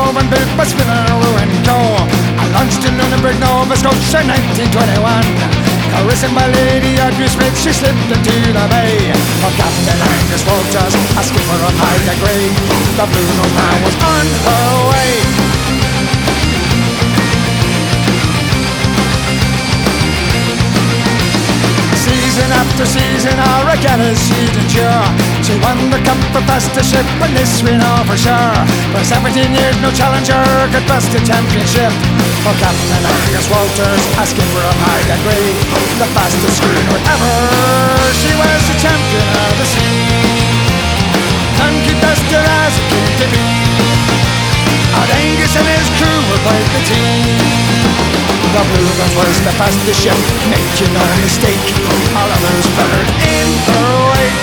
drove and built by Spinner and Co. I launched in Lunenburg, Nova Scotia, 1921. Caressing my lady Audrey Smith, she slipped into the bay of Captain Angus Walters, a skipper of high degree. The Blue Nose man was on her way. Season after season, our regattas she'd endure. She won the cup for fastest ship, and this we know for sure. For 17 years, no challenger could bust the championship. For Captain Angus Walters, a skipper of high degree, the fastest schooner ever, she was the champion of the sea. None could best her as it came to be. Old Angus and his crew were quite the team. The Blue Nose was the fastest ship, make you no mistake. All others followed in her wake.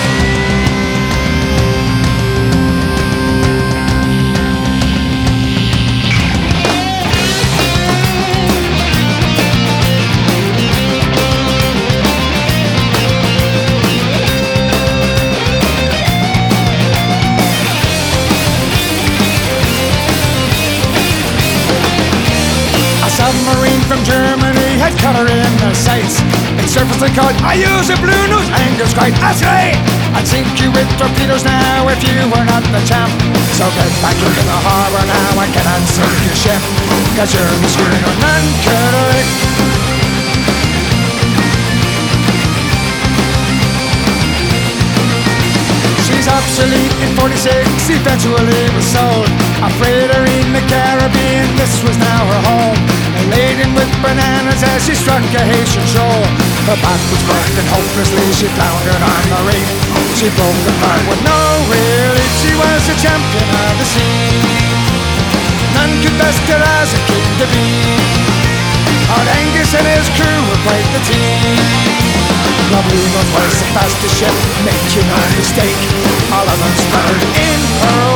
Submarine from Germany had caught her in their sights. In surface they called, I use a Blue Nose Angus cried, that's right! I'd sink you with torpedoes now if you were not the champ. So get back into the harbour now, I cannot sink your ship, cause you're the schooner none could lick. She's obsolete in 46, eventually was sold. A freighter in the Caribbean, this was now her home. Laden with bananas as she struck a Haitian shore. Her back was broken hopelessly, she floundered on the reef. She broke the heart with no relief. She was the champion of the sea. None could best her as it came to be. Old Angus and his crew were quite the team. The Blue Nose was the fastest ship, make you no mistake. All of them spurred in her